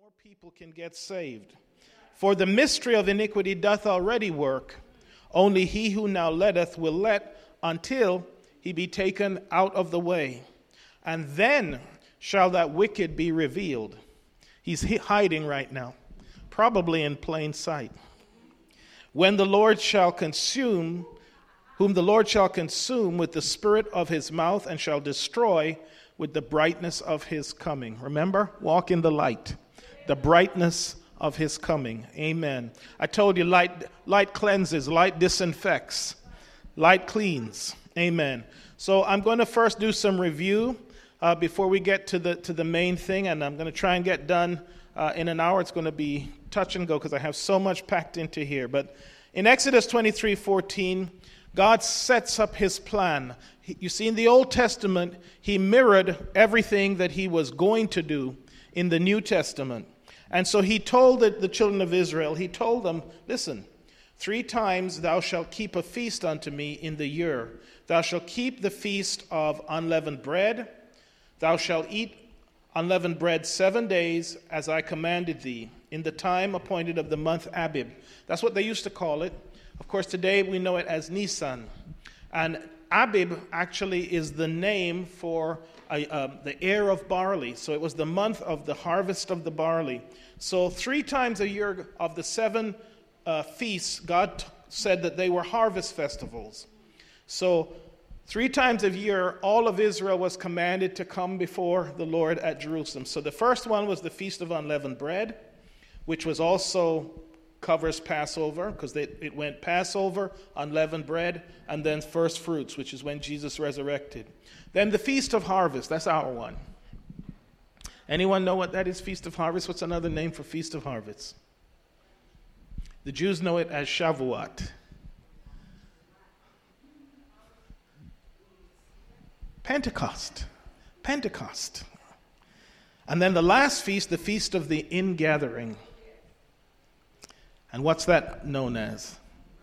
more people can get saved. For the mystery of iniquity doth already work. Only he who now letteth will let until he be taken out of the way. And then shall that wicked be revealed. He's hiding right now, probably in plain sight. When the Lord shall consume, whom the Lord shall consume with the spirit of his mouth, and shall destroy with the brightness of his coming. Remember, walk in the light, the brightness of his coming. Amen. I told you, light cleanses, light disinfects, light cleans. Amen. So I'm going to first do some review before we get to the main thing, and I'm going to try and get done in an hour. It's going to be touch and go because I have so much packed into here. But in Exodus 23:14, God sets up his plan. You see, in the Old Testament, he mirrored everything that he was going to do in the New Testament. And so he told the children of Israel, he told them, listen, 3 times thou shalt keep a feast unto me in the year. Thou shalt keep the feast of unleavened bread. Thou shalt eat unleavened bread 7 days, as I commanded thee, in the time appointed of the month Abib. That's what they used to call it. Of course, today we know it as Nisan. And Abib actually is the name for the ear of barley. So it was the month of the harvest of the barley. So 3 times a year of the 7 feasts, God said that they were harvest festivals. So 3 times a year, all of Israel was commanded to come before the Lord at Jerusalem. So the first one was the Feast of Unleavened Bread, which was also covers Passover, because it went Passover, unleavened bread, and then first fruits, which is when Jesus resurrected. Then the Feast of Harvest, that's our one. Anyone know what that is, Feast of Harvest? What's another name for Feast of Harvest? The Jews know it as Shavuot. Pentecost. And then the last feast, the Feast of the Ingathering. And what's that known as?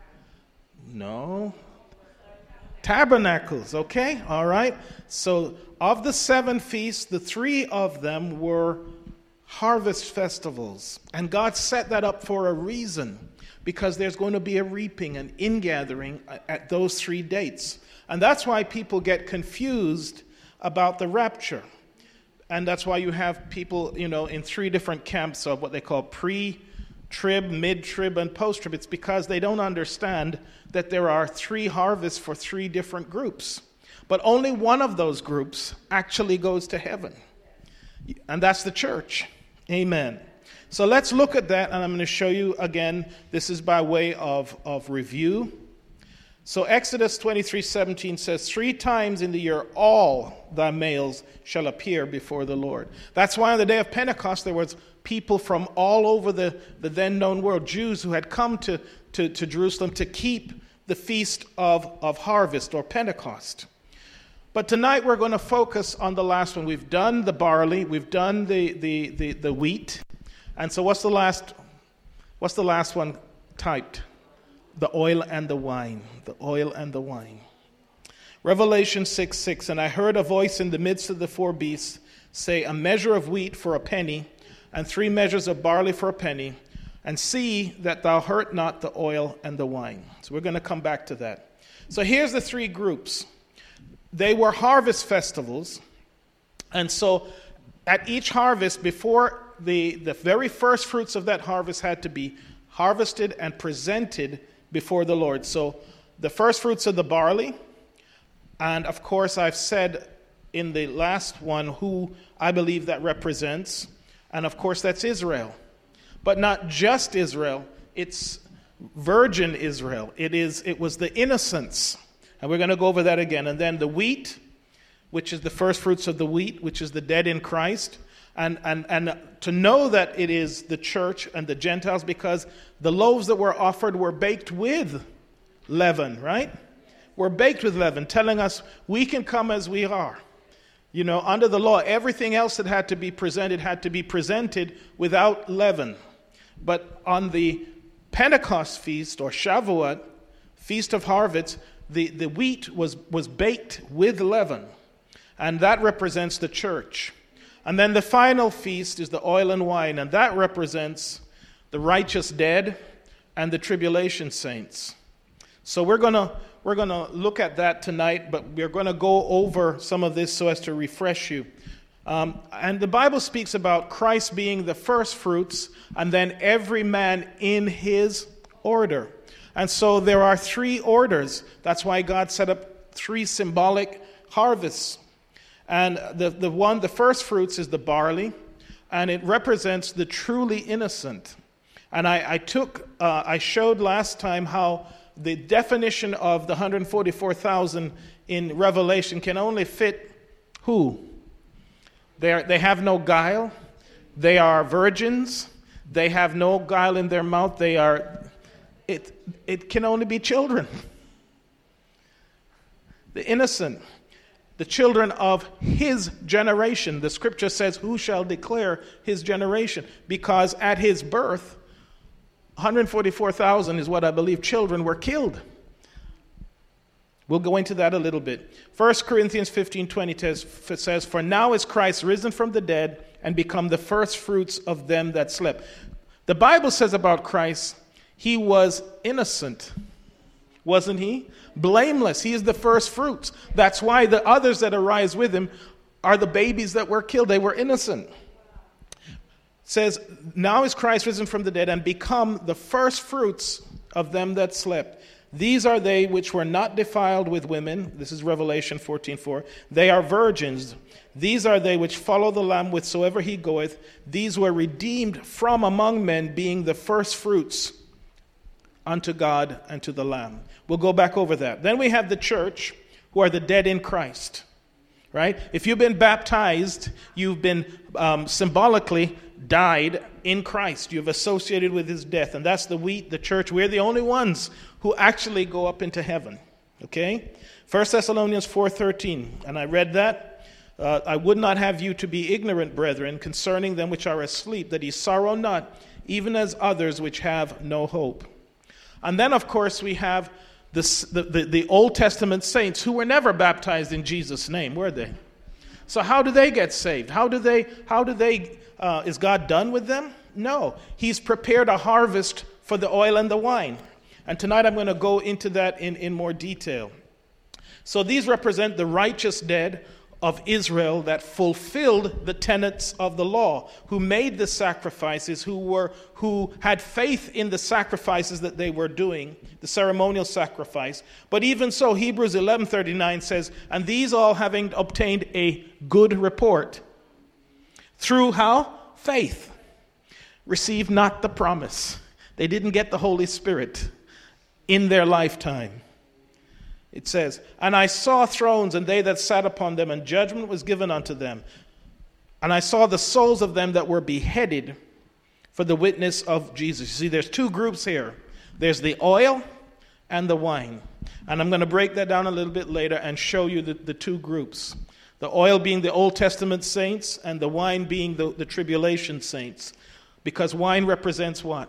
No. Tabernacles, okay? All right. So of the 7 feasts, the 3 of them were harvest festivals. And God set that up for a reason, because there's going to be a reaping and ingathering at those 3 dates. And that's why people get confused about the rapture. And that's why you have people, in 3 different camps of what they call pre-trib, mid-trib, and post-trib. It's because they don't understand that there are 3 harvests for 3 different groups. But only one of those groups actually goes to heaven. And that's the church. Amen. So let's look at that, and I'm going to show you again. This is by way of review. So Exodus 23:17 says, 3 times in the year all thy males shall appear before the Lord. That's why on the day of Pentecost there was people from all over the then known world, Jews who had come to Jerusalem to keep the feast of harvest or Pentecost. But tonight we're going to focus on the last one. We've done the barley, we've done the wheat. And so what's the last one typed? The oil and the wine. The oil and the wine. Revelation 6:6, and I heard a voice in the midst of the 4 beasts say, a measure of wheat for a penny, and 3 measures of barley for a penny, and see that thou hurt not the oil and the wine. So we're going to come back to that. So here's the 3 groups. They were harvest festivals, and so at each harvest, before the very first fruits of that harvest had to be harvested and presented before the Lord. So the first fruits of the barley, and of course I've said in the last one who I believe that represents, and of course that's Israel. But not just Israel, it's virgin Israel. It was the innocents, and we're going to go over that again. And then the wheat, which is the first fruits of the wheat, which is the dead in Christ. And to know that it is the church and the Gentiles, because the loaves that were offered were baked with leaven, right? We're baked with leaven, telling us we can come as we are. Under the law, everything else that had to be presented without leaven. But on the Pentecost feast, or Shavuot, Feast of Harvest, the wheat was baked with leaven. And that represents the church. And then the final feast is the oil and wine, and that represents the righteous dead and the tribulation saints. So we're going to look at that tonight, but we're going to go over some of this so as to refresh you. And the Bible speaks about Christ being the first fruits, and then every man in his order. And so there are 3 orders. That's why God set up 3 symbolic harvests. And the first fruits is the barley, and it represents the truly innocent. And I showed last time how the definition of the 144,000 in Revelation can only fit who? They have no guile. They are virgins. They have no guile in their mouth. It can only be children. The innocent. The children of his generation. The scripture says, who shall declare his generation? Because at his birth, 144,000 is what I believe children were killed. We'll go into that a little bit. 1 Corinthians 15:20 says, for now is Christ risen from the dead and become the first fruits of them that slept. The Bible says about Christ, he was innocent. Wasn't he? Blameless. He is the first fruits. That's why the others that arise with him are the babies that were killed. They were innocent. It says, now is Christ risen from the dead and become the first fruits of them that slept. These are they which were not defiled with women. This is Revelation 14:4. They are virgins. These are they which follow the Lamb whithersoever he goeth. These were redeemed from among men, being the first fruits unto God and to the Lamb. We'll go back over that. Then we have the church, who are the dead in Christ. Right? If you've been baptized, you've been symbolically died in Christ. You've associated with his death. And that's the church. We're the only ones who actually go up into heaven. Okay? 1 Thessalonians 4:13. And I read that. I would not have you to be ignorant, brethren, concerning them which are asleep, that ye sorrow not, even as others which have no hope. And then, of course, we have the Old Testament saints who were never baptized in Jesus' name, were they? So how do they get saved? Is God done with them? No. He's prepared a harvest for the oil and the wine. And tonight I'm going to go into that in more detail. So these represent the righteous dead of Israel that fulfilled the tenets of the law, who made the sacrifices, who had faith in the sacrifices that they were doing, the ceremonial sacrifice. But even so, Hebrews 11:39 says, and these all having obtained a good report, through how? Faith. Received not the promise. They didn't get the Holy Spirit in their lifetime. It says, and I saw thrones, and they that sat upon them, and judgment was given unto them. And I saw the souls of them that were beheaded for the witness of Jesus. You see, there's 2 groups here. There's the oil and the wine. And I'm going to break that down a little bit later and show you the 2 groups. The oil being the Old Testament saints, and the wine being the tribulation saints. Because wine represents what?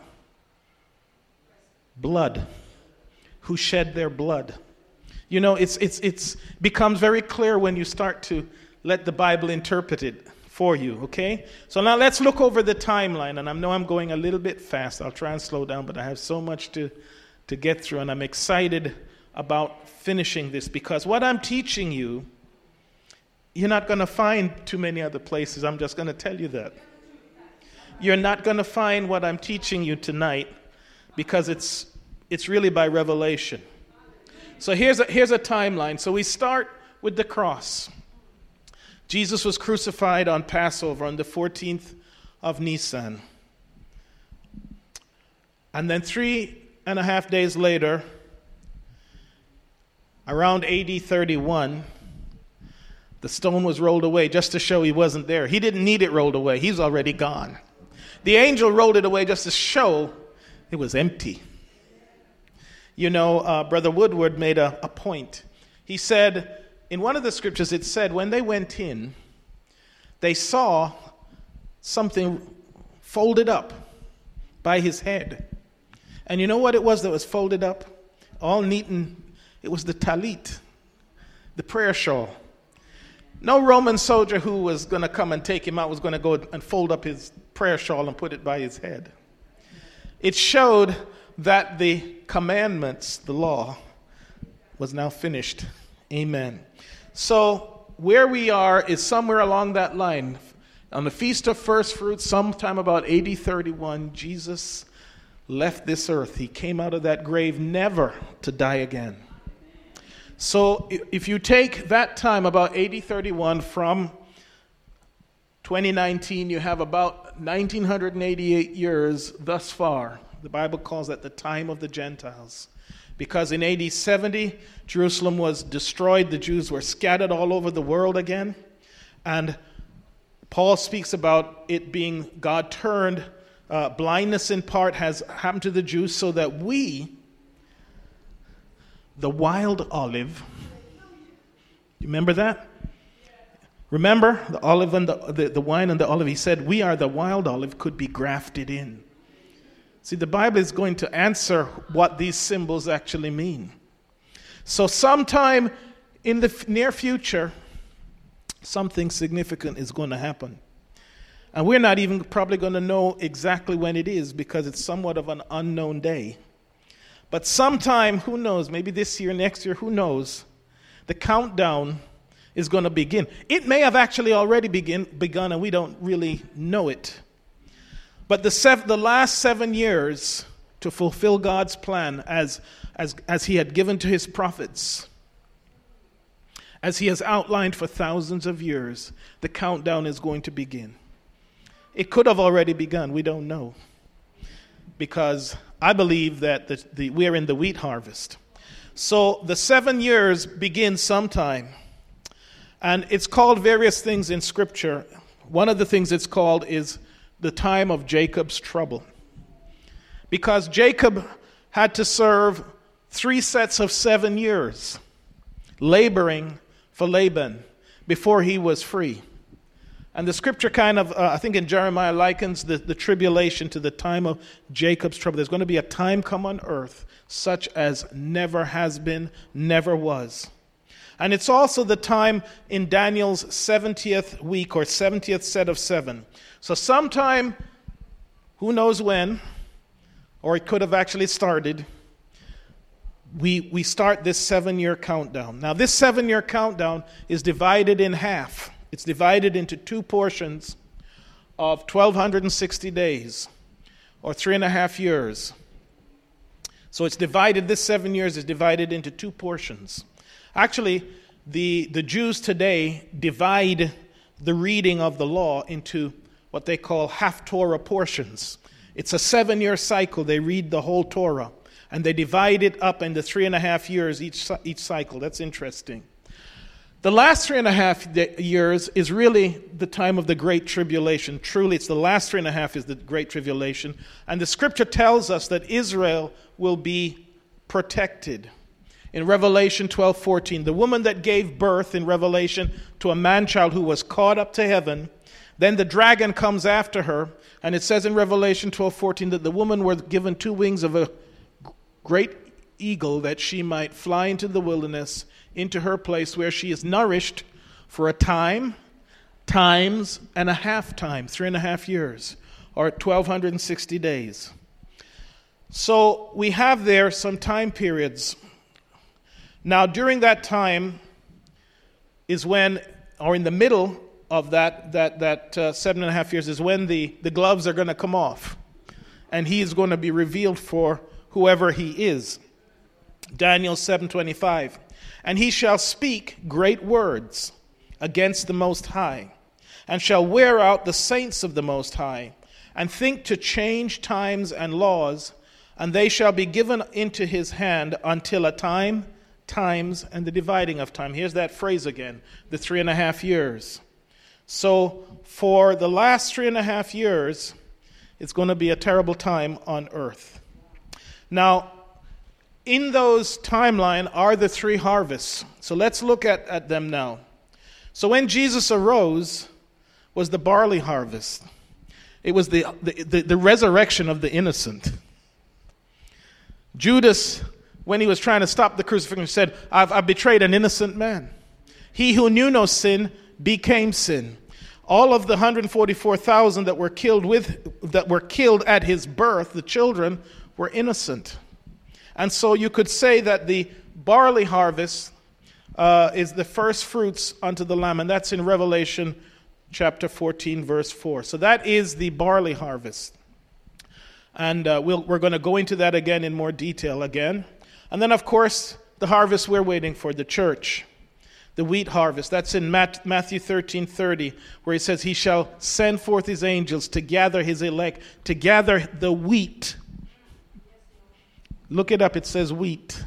Blood. Who shed their blood. You know, it's becomes very clear when you start to let the Bible interpret it for you, okay? So now let's look over the timeline, and I know I'm going a little bit fast. I'll try and slow down, but I have so much to get through, and I'm excited about finishing this, because what I'm teaching you, you're not going to find too many other places. I'm just going to tell you that. You're not going to find what I'm teaching you tonight, because it's really by revelation. So here's a timeline. So we start with the cross. Jesus was crucified on Passover on the 14th of Nisan. And then 3.5 days later, around AD 31, the stone was rolled away just to show he wasn't there. He didn't need it rolled away. He's already gone. The angel rolled it away just to show it was empty. You know, Brother Woodward made a point. He said, in one of the scriptures, it said, when they went in, they saw something folded up by his head. And you know what it was that was folded up? All neat, and it was the talit, the prayer shawl. No Roman soldier who was going to come and take him out was going to go and fold up his prayer shawl and put it by his head. It showed that the commandments, the law, was now finished. Amen. So where we are is somewhere along that line. On the Feast of First Fruits, sometime about AD 31, Jesus left this earth. He came out of that grave never to die again. So if you take that time, about AD 31 from 2019, you have about 1988 years thus far. The Bible calls that the time of the Gentiles. Because in AD 70, Jerusalem was destroyed. The Jews were scattered all over the world again. And Paul speaks about it being God turned. Blindness in part has happened to the Jews so that we, the wild olive, you remember that? Remember the olive and the wine and the olive? He said, we are the wild olive, could be grafted in. See, the Bible is going to answer what these symbols actually mean. So sometime in the near future, something significant is going to happen. And we're not even probably going to know exactly when it is because it's somewhat of an unknown day. But sometime, who knows, maybe this year, next year, who knows, the countdown is going to begin. It may have actually already begun and we don't really know it. But the last 7 years to fulfill God's plan as he had given to his prophets, as he has outlined for thousands of years, the countdown is going to begin. It could have already begun. We don't know. Because I believe that we're in the wheat harvest. So the 7 years begin sometime. And it's called various things in Scripture. One of the things it's called is the time of Jacob's trouble. Because Jacob had to serve 3 sets of 7 years laboring for Laban before he was free. And the scripture kind of, I think in Jeremiah, likens the tribulation to the time of Jacob's trouble. There's going to be a time come on earth such as never has been, never was. And it's also the time in Daniel's 70th week or 70th set of 7. So sometime, who knows when, or it could have actually started, we start this 7-year countdown. Now this 7-year countdown is divided in half. It's divided into 2 portions of 1,260 days, or 3.5 years. So it's divided, this 7 years is divided into 2 portions. Actually, the Jews today divide the reading of the law into what they call half-Torah portions. It's a 7-year cycle. They read the whole Torah, and they divide it up into 3.5 years each cycle. That's interesting. The last 3.5 years is really the time of the Great Tribulation. Truly, it's the last 3.5 is the Great Tribulation. And the scripture tells us that Israel will be protected. In Revelation 12:14, the woman that gave birth in Revelation to a man-child who was caught up to heaven, then the dragon comes after her, and it says in Revelation 12:14 that the woman was given 2 wings of a great eagle that she might fly into the wilderness, into her place where she is nourished for a time, times, and a half time, 3.5 years, or 1,260 days. So we have there some time periods. Now during that time is when, or in the middle of that 7.5 years is when the gloves are going to come off. And he is going to be revealed for whoever he is. Daniel 7:25. And he shall speak great words against the Most High, and shall wear out the saints of the Most High, and think to change times and laws, and they shall be given into his hand until a time, times, and the dividing of time. Here's that phrase again, the 3.5 years. So for the last 3.5 years, it's going to be a terrible time on earth. Now, in those timeline are the 3 harvests. So let's look at them now. So when Jesus arose was the barley harvest. It was the resurrection of the innocent. Judas, when he was trying to stop the crucifixion, said, I've betrayed an innocent man. He who knew no sin became sin. All of the 144,000 that were killed at his birth, the children, were innocent. And so you could say that the barley harvest is the first fruits unto the Lamb, and that's in Revelation chapter 14, verse 4. So that is the barley harvest. And we're going to go into that again in more detail again. And then, of course, the harvest we're waiting for, the church, the wheat harvest. That's in Matthew 13:30, where he says, he shall send forth his angels to gather his elect, to gather the wheat. Look it up, it says wheat.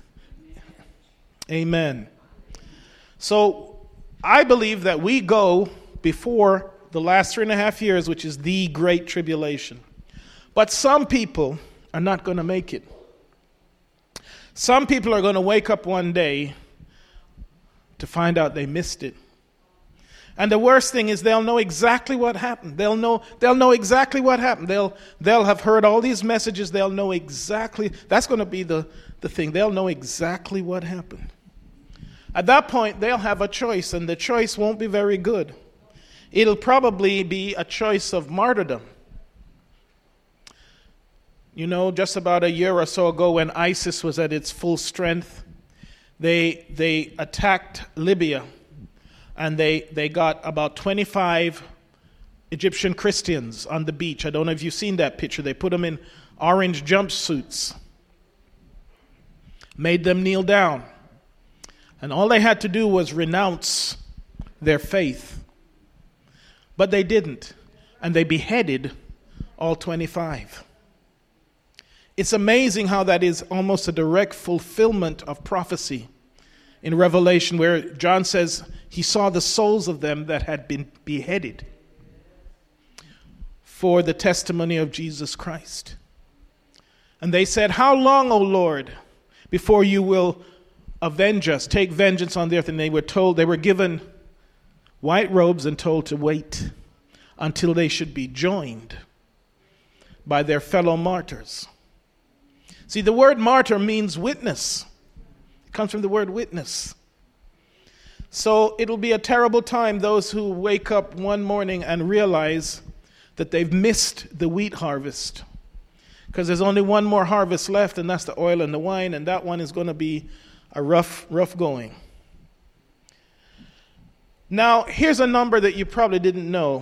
Amen. So I believe that we go before the last 3.5 years, which is the Great Tribulation. But some people are not going to make it. Some people are going to wake up one day to find out they missed it. And the worst thing is they'll know exactly what happened. They'll know exactly what happened. They'll have heard all these messages. They'll know exactly. That's going to be the thing. They'll know exactly what happened. At that point, they'll have a choice, and the choice won't be very good. It'll probably be a choice of martyrdom. You know, just about a year or so ago, when ISIS was at its full strength, they attacked Libya, and they got about 25 Egyptian Christians on the beach. I don't know if you've seen that picture. They put them in orange jumpsuits, made them kneel down, and all they had to do was renounce their faith. But they didn't, and they beheaded all 25. It's amazing how that is almost a direct fulfillment of prophecy in Revelation, where John says he saw the souls of them that had been beheaded for the testimony of Jesus Christ. And they said, how long, O Lord, before you will avenge us, take vengeance on the earth? And they were given white robes and told to wait until they should be joined by their fellow martyrs. See, the word martyr means witness. It comes from the word witness. So it'll be a terrible time, those who wake up one morning and realize that they've missed the wheat harvest. Because there's only one more harvest left, and that's the oil and the wine, and that one is going to be a rough going. Now, here's a number that you probably didn't know.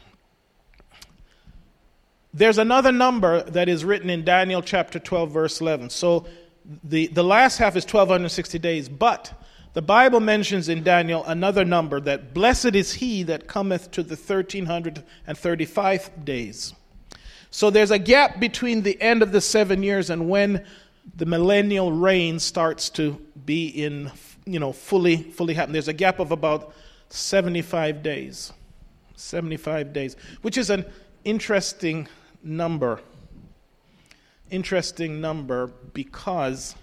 There's another number that is written in Daniel chapter 12, verse 11. So the last half is 1,260 days. But the Bible mentions in Daniel another number, that blessed is he that cometh to the 1,335 days. So there's a gap between the end of the 7 years and when the millennial reign starts to be in, fully happen. There's a gap of about 75 days. 75 days, which is an interesting number because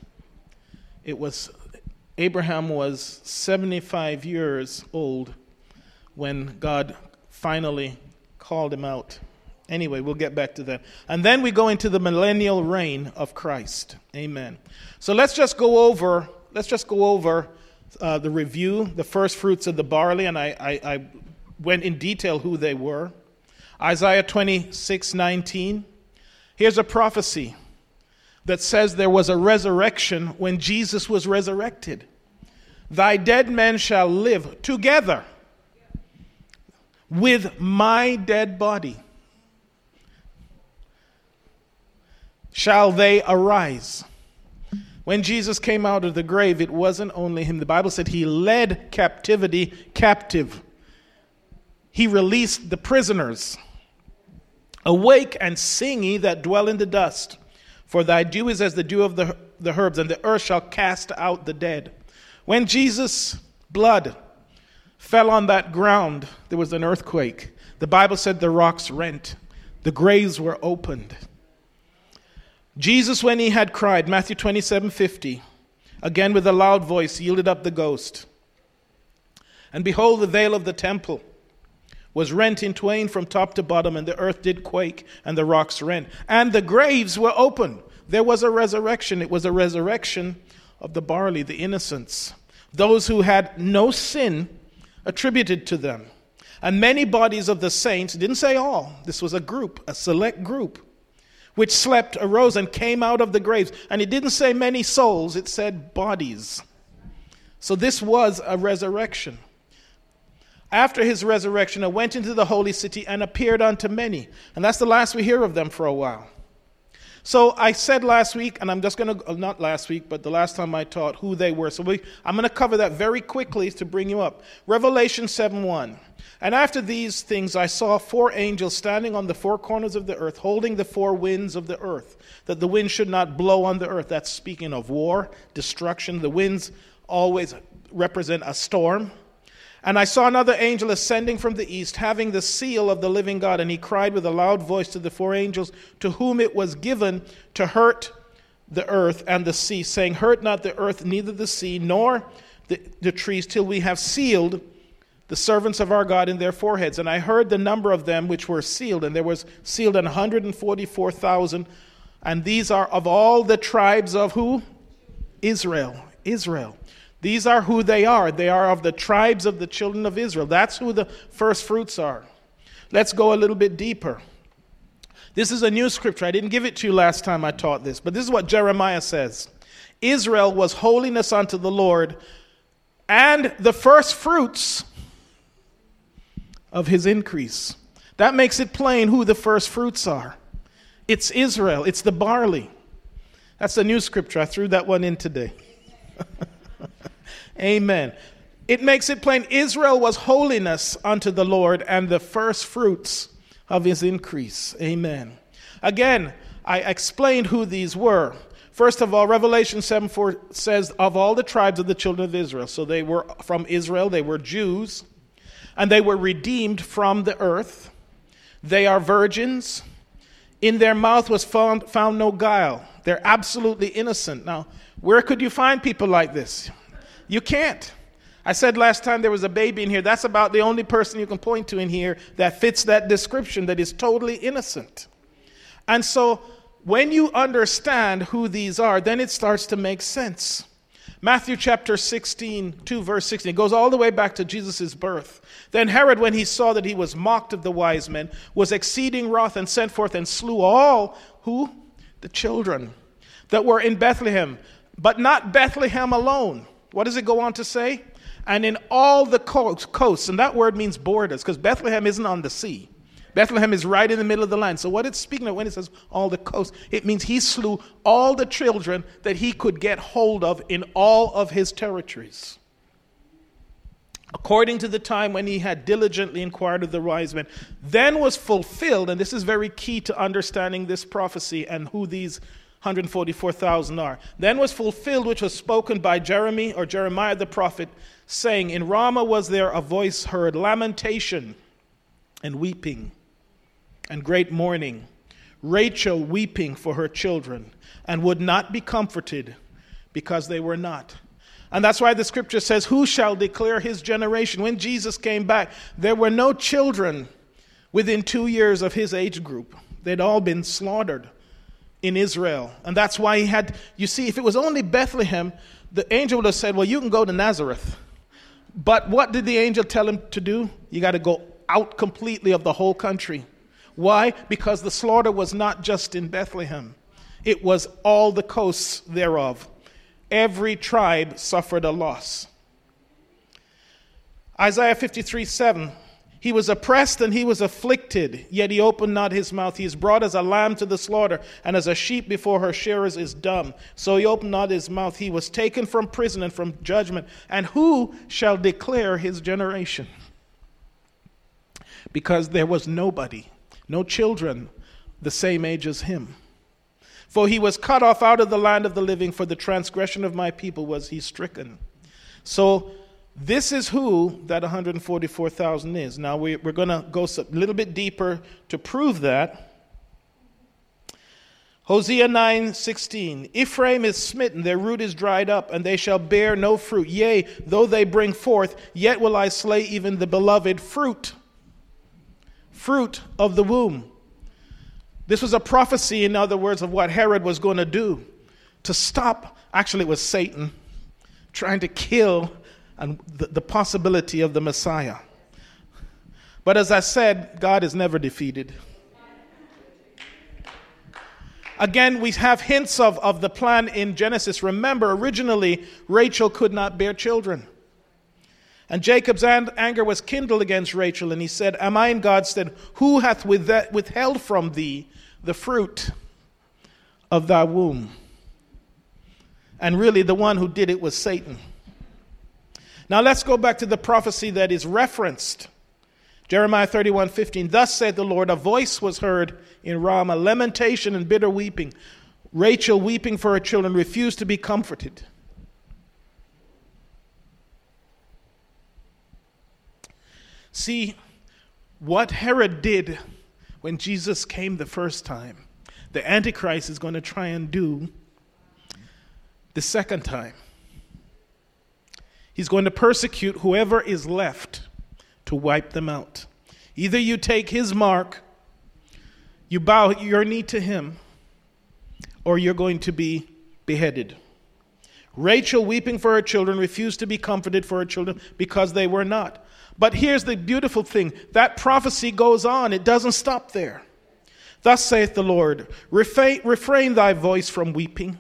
Abraham was 75 years old when God finally called him out. Anyway, we'll get back to that. And then we go into the millennial reign of Christ. Amen. So let's just go over the review, the first fruits of the barley, and I went in detail who they were. Isaiah 26:19. Here's a prophecy that says there was a resurrection when Jesus was resurrected. Thy dead men shall live together with my dead body. Shall they arise? When Jesus came out of the grave, it wasn't only him. The Bible said he led captivity captive. He released the prisoners. Awake and sing, ye that dwell in the dust, for thy dew is as the dew of the herbs, and the earth shall cast out the dead. When Jesus' blood fell on that ground, there was an earthquake. The Bible said the rocks rent. The graves were opened. Jesus, when he had cried, Matthew 27:50, again with a loud voice, yielded up the ghost. And behold, the veil of the temple was rent in twain from top to bottom, and the earth did quake, and the rocks rent, and the graves were open. There was a resurrection. It was a resurrection of the barley, the innocents, those who had no sin attributed to them. And many bodies of the saints, it didn't say all, this was a group, a select group, which slept arose and came out of the graves. And it didn't say many souls, it said bodies. So this was a resurrection. After his resurrection, I went into the holy city and appeared unto many. And that's the last we hear of them for a while. So I said last week, and I'm just going to, not last week, but the last time I taught who they were. So I'm going to cover that very quickly to bring you up. Revelation 7:1. And after these things I saw 4 angels standing on the 4 corners of the earth, holding the 4 winds of the earth, that the wind should not blow on the earth. That's speaking of war, destruction. The winds always represent a storm. And I saw another angel ascending from the east, having the seal of the living God. And he cried with a loud voice to the 4 angels, to whom it was given to hurt the earth and the sea, saying, hurt not the earth, neither the sea, nor the trees, till we have sealed the servants of our God in their foreheads. And I heard the number of them which were sealed, and there was sealed 144,000. And these are of all the tribes of who? Israel. These are who they are. They are of the tribes of the children of Israel. That's who the first fruits are. Let's go a little bit deeper. This is a new scripture. I didn't give it to you last time I taught this, but this is what Jeremiah says. Israel was holiness unto the Lord, and the first fruits of his increase. That makes it plain who the first fruits are. It's Israel. It's the barley. That's a new scripture. I threw that one in today. Amen. It makes it plain. Israel was holiness unto the Lord, and the first fruits of his increase. Amen. Again, I explained who these were. First of all, Revelation 7:4 says, of all the tribes of the children of Israel. So they were from Israel, they were Jews, and they were redeemed from the earth. They are virgins. In their mouth was found no guile. They're absolutely innocent. Now, where could you find people like this? You can't. I said last time there was a baby in here. That's about the only person you can point to in here that fits that description, that is totally innocent. And so when you understand who these are, then it starts to make sense. Matthew chapter 16, 2 verse 16. It goes all the way back to Jesus' birth. Then Herod, when he saw that he was mocked of the wise men, was exceeding wroth, and sent forth and slew all, who? The children that were in Bethlehem. But not Bethlehem alone. What does it go on to say? And in all the coasts, and that word means borders, because Bethlehem isn't on the sea. Bethlehem is right in the middle of the land. So what it's speaking of when it says all the coasts, it means he slew all the children that he could get hold of in all of his territories. According to the time when he had diligently inquired of the wise men, then was fulfilled, and this is very key to understanding this prophecy and who these 144,000 are. Then was fulfilled which was spoken by Jeremiah the prophet, saying, in Ramah was there a voice heard, lamentation and weeping and great mourning, Rachel weeping for her children, and would not be comforted because they were not. And that's why the scripture says, who shall declare his generation? When Jesus came back, there were no children within 2 years of his age group. They'd all been slaughtered in Israel. And that's why he had, you see, if it was only Bethlehem, the angel would have said, well, you can go to Nazareth. But what did the angel tell him to do? You got to go out completely of the whole country. Why? Because the slaughter was not just in Bethlehem. It was all the coasts thereof. Every tribe suffered a loss. Isaiah 53:7. He was oppressed and he was afflicted, yet he opened not his mouth. He is brought as a lamb to the slaughter, and as a sheep before her shearers is dumb. So he opened not his mouth. He was taken from prison and from judgment. And who shall declare his generation? Because there was nobody, no children, the same age as him. For he was cut off out of the land of the living. For the transgression of my people was he stricken. So this is who that 144,000 is. Now we're going to go a little bit deeper to prove that. Hosea 9:16. Ephraim is smitten, their root is dried up, and they shall bear no fruit. Yea, though they bring forth, yet will I slay even the beloved fruit of the womb. This was a prophecy, in other words, of what Herod was going to do to stop. Actually, it was Satan trying to kill and the possibility of the Messiah. But as I said, God is never defeated. Again, we have hints of the plan in Genesis. Remember, originally, Rachel could not bear children. And Jacob's anger was kindled against Rachel, and he said, Am I in God's stead? Who hath withheld from thee the fruit of thy womb? And really, the one who did it was Satan. Now let's go back to the prophecy that is referenced. Jeremiah 31:15. Thus said the Lord, a voice was heard in Ramah, lamentation and bitter weeping. Rachel, weeping for her children, refused to be comforted. See, what Herod did when Jesus came the first time, the Antichrist is going to try and do the second time. He's going to persecute whoever is left to wipe them out. Either you take his mark, you bow your knee to him, or you're going to be beheaded. Rachel, weeping for her children, refused to be comforted for her children because they were not. But here's the beautiful thing. That prophecy goes on. It doesn't stop there. Thus saith the Lord, refrain thy voice from weeping.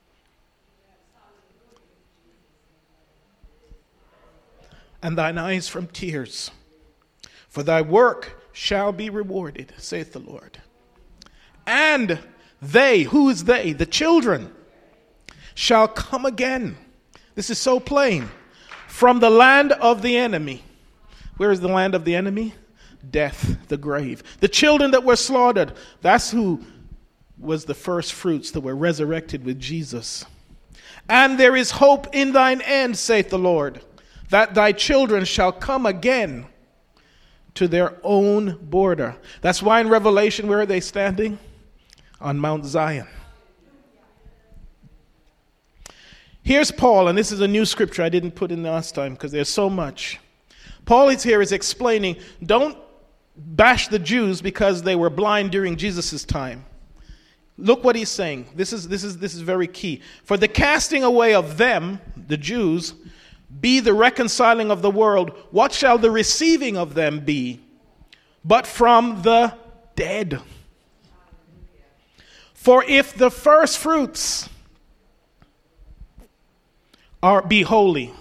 And thine eyes from tears. For thy work shall be rewarded, saith the Lord. And they, who is they? The children shall come again. This is so plain. From the land of the enemy. Where is the land of the enemy? Death, the grave. The children that were slaughtered. That's who was the first fruits that were resurrected with Jesus. And there is hope in thine end, saith the Lord, that thy children shall come again to their own border. That's why in Revelation, where are they standing? On Mount Zion. Here's Paul, and this is a new scripture I didn't put in last time because there's so much. Paul is explaining, don't bash the Jews because they were blind during Jesus' time. Look what he's saying. This is very key. For the casting away of them, the Jews, be the reconciling of the world. What shall the receiving of them be? But from the dead. For if the first fruits be holy.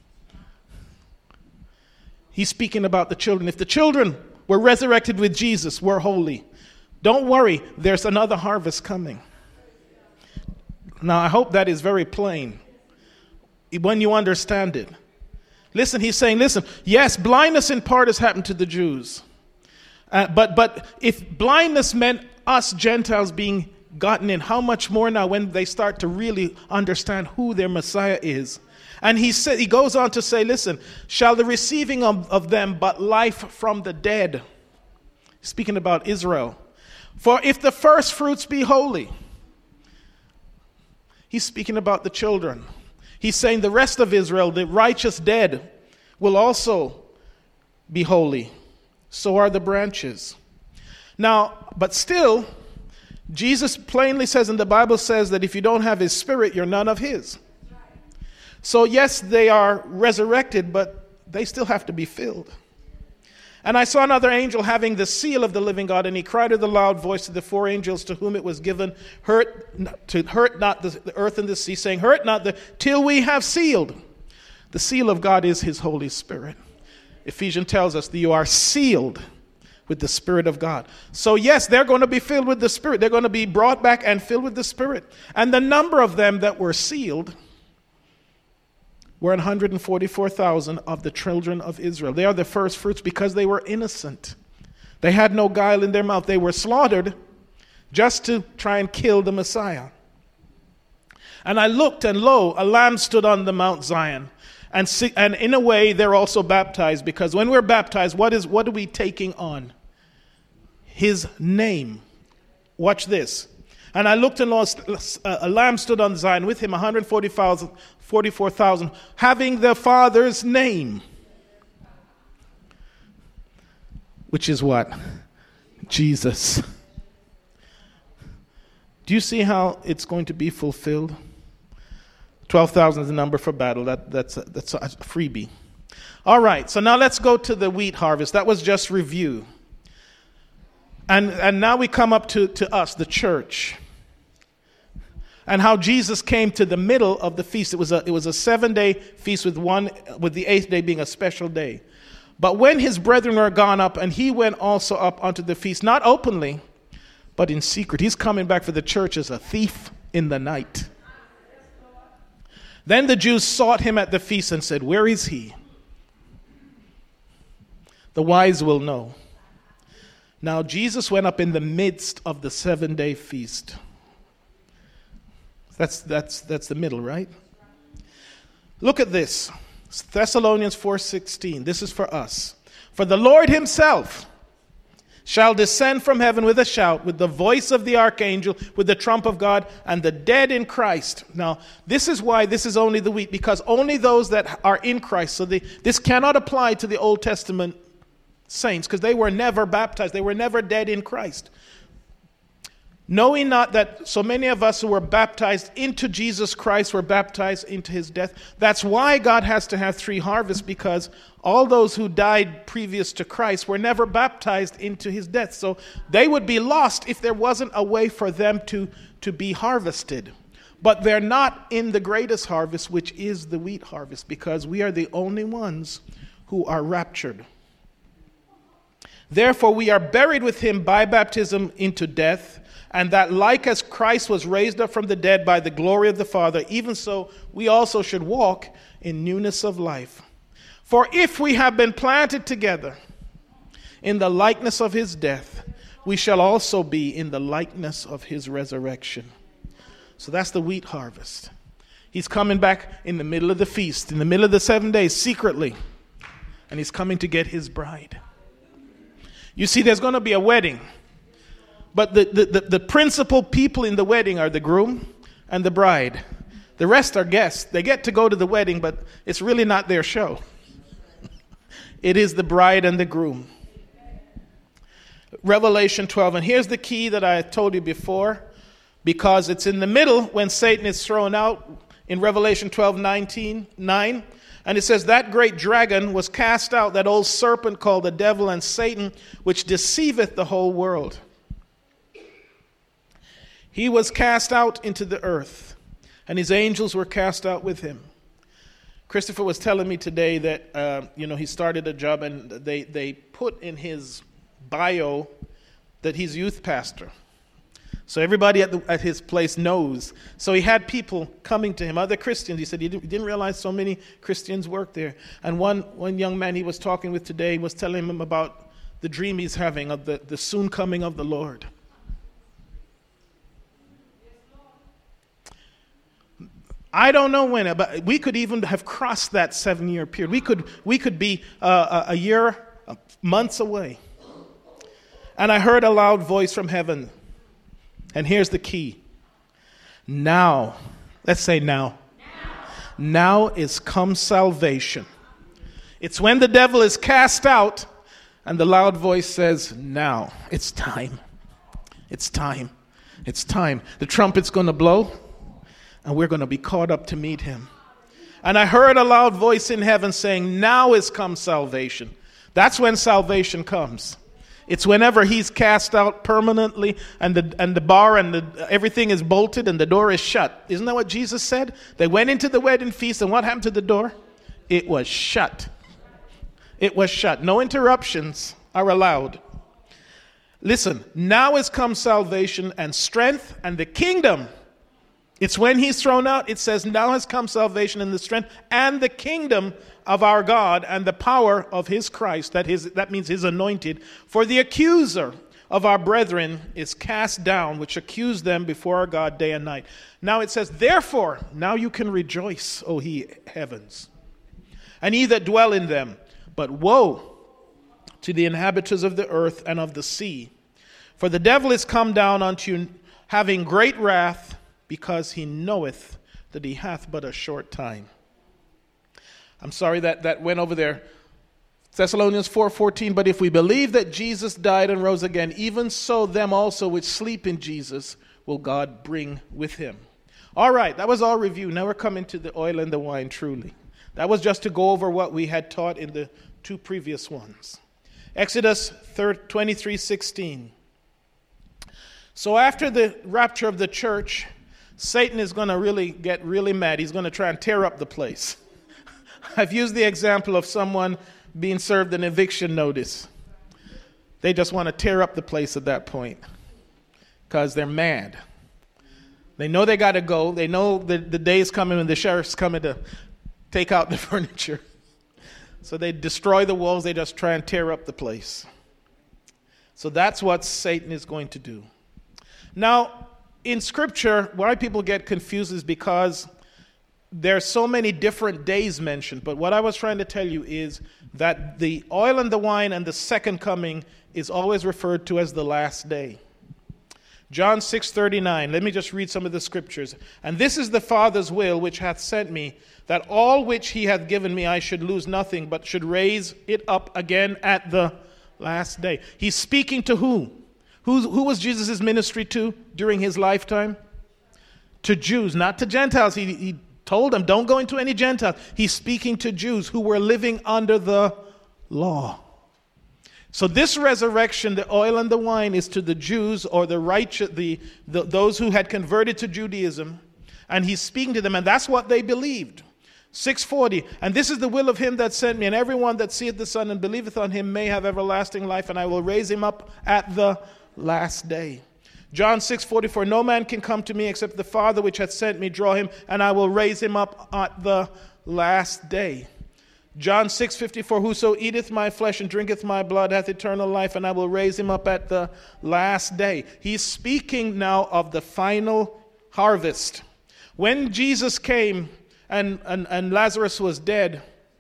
He's speaking about the children. If the children were resurrected with Jesus, were holy. Don't worry, there's another harvest coming. Now, I hope that is very plain when you understand it. Listen, he's saying, yes, blindness in part has happened to the Jews. But if blindness meant us Gentiles being gotten in, how much more now when they start to really understand who their Messiah is? And he goes on to say, listen, shall the receiving of them but life from the dead? Speaking about Israel. For if the first fruits be holy. He's speaking about the children. He's saying the rest of Israel, the righteous dead, will also be holy. So are the branches. Now, but still, Jesus plainly says, and the Bible says that if you don't have his spirit, you're none of his. So yes, they are resurrected, but they still have to be filled. And I saw another angel having the seal of the living God, and he cried with a loud voice to the four angels to whom it was given, hurt not the earth and the sea, saying, hurt not till we have sealed. The seal of God is his Holy Spirit. Ephesians tells us that you are sealed with the Spirit of God. So yes, they're going to be filled with the Spirit. They're going to be brought back and filled with the Spirit. And the number of them that were sealed were 144,000 of the children of Israel. They are the first fruits because they were innocent. They had no guile in their mouth. They were slaughtered just to try and kill the Messiah. And I looked, and lo, a lamb stood on the Mount Zion. And in a way, they're also baptized, because when we're baptized, what are we taking on? His name. Watch this. And I looked, and a lamb stood on Zion, with him 144,000, having the Father's name. Which is what? Jesus. Do you see how it's going to be fulfilled? 12,000 is the number for battle. That's a freebie. All right, so now let's go to the wheat harvest. That was just review. And now we come up to us, the church. And how Jesus came to the middle of the feast. It was a 7-day feast with the 8th day being a special day. But when his brethren were gone up, and he went also up unto the feast, not openly, but in secret. He's coming back for the church as a thief in the night. Then the Jews sought him at the feast and said, "Where is he? The wise will know." Now Jesus went up in the midst of the 7-day feast. That's the middle, right? Look at this. Thessalonians 4:16. This is for us. "For the Lord himself shall descend from heaven with a shout, with the voice of the archangel, with the trump of God, and the dead in Christ." Now, this is why this is only the wheat, because only those that are in Christ. So this cannot apply to the Old Testament saints, because they were never baptized. They were never dead in Christ. Knowing not that so many of us who were baptized into Jesus Christ were baptized into his death. That's why God has to have 3 harvests, because all those who died previous to Christ were never baptized into his death. So they would be lost if there wasn't a way for them to be harvested. But they're not in the greatest harvest, which is the wheat harvest, because we are the only ones who are raptured. "Therefore we are buried with him by baptism into death, and that like as Christ was raised up from the dead by the glory of the Father, even so we also should walk in newness of life. For if we have been planted together in the likeness of his death, we shall also be in the likeness of his resurrection." So that's the wheat harvest. He's coming back in the middle of the feast, in the middle of the 7 days, secretly. And he's coming to get his bride. You see, there's going to be a wedding. But the principal people in the wedding are the groom and the bride. The rest are guests. They get to go to the wedding, but it's really not their show. It is the bride and the groom. Revelation 12. And here's the key that I told you before, because it's in the middle when Satan is thrown out in Revelation 12:9. And it says, "That great dragon was cast out, that old serpent called the devil and Satan, which deceiveth the whole world. He was cast out into the earth, and his angels were cast out with him." Christopher was telling me today that he started a job, and they put in his bio that he's youth pastor. So everybody at his place knows. So he had people coming to him, other Christians. He said he didn't realize so many Christians work there. And one young man he was talking with today was telling him about the dream he's having of the soon coming of the Lord. I don't know when, but we could even have crossed that 7-year period. We could be a year, months away. And I heard a loud voice from heaven. And here's the key. Now, let's say now. Now is come salvation. It's when the devil is cast out and the loud voice says, "Now, it's time. It's time. It's time." The trumpet's going to blow. And we're going to be caught up to meet him. And I heard a loud voice in heaven saying, "Now is come salvation." That's when salvation comes. It's whenever he's cast out permanently, and the bar and everything is bolted and the door is shut. Isn't that what Jesus said? They went into the wedding feast, and what happened to the door? It was shut. It was shut. No interruptions are allowed. Listen, now is come salvation and strength and the kingdom. It's when he's thrown out, it says, "Now has come salvation and the strength and the kingdom of our God and the power of his Christ," that means his anointed. "For the accuser of our brethren is cast down, which accused them before our God day and night." Now it says, "Therefore, now you can rejoice, O ye heavens, and ye that dwell in them. But woe to the inhabitants of the earth and of the sea. For the devil is come down unto you, having great wrath, because he knoweth that he hath but a short time." I'm sorry that went over there. Thessalonians 4:14, "But if we believe that Jesus died and rose again, even so them also which sleep in Jesus will God bring with him." All right, that was all review. Now we're coming to the oil and the wine, truly. That was just to go over what we had taught in the two previous ones. Exodus 23:16. So after the rapture of the church, Satan is going to get really mad. He's going to try and tear up the place. I've used the example of someone being served an eviction notice. They just want to tear up the place at that point because they're mad. They know they got to go. They know the day is coming when the sheriff's coming to take out the furniture. So they destroy the walls. They just try and tear up the place. So that's what Satan is going to do. Now, in Scripture, why people get confused is because there are so many different days mentioned. But what I was trying to tell you is that the oil and the wine and the second coming is always referred to as the last day. John 6:39. Let me just read some of the scriptures. And this is the Father's will which hath sent me, that all which he hath given me I should lose nothing, but should raise it up again at the last day. He's speaking to who? Who was Jesus' ministry to during his lifetime? To Jews, not to Gentiles. He told them, don't go into any Gentiles. He's speaking to Jews who were living under the law. So this resurrection, the oil and the wine, is to the Jews or the righteous, those who had converted to Judaism. And he's speaking to them, and that's what they believed. 6:40, and this is the will of him that sent me, and everyone that seeth the Son and believeth on him may have everlasting life, and I will raise him up at the last day. John 6:44, no man can come to me except the Father which hath sent me draw him, and I will raise him up at the last day. John 6:54, whoso eateth my flesh and drinketh my blood hath eternal life, and I will raise him up at the last day. He's speaking now of the final harvest. When Jesus came and Lazarus was dead,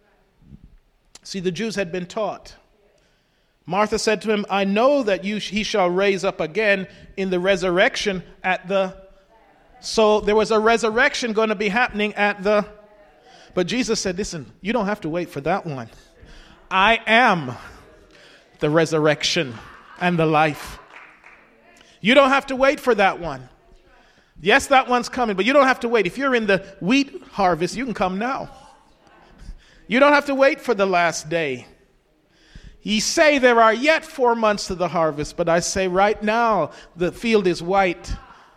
see, the Jews had been taught. Martha said to him, I know that he shall raise up again in the resurrection at the... So there was a resurrection going to be happening at the... But Jesus said, listen, you don't have to wait for that one. I am the resurrection and the life. You don't have to wait for that one. Yes, that one's coming, but you don't have to wait. If you're in the wheat harvest, you can come now. You don't have to wait for the last day. Ye say there are yet 4 months to the harvest, but I say right now the field is white.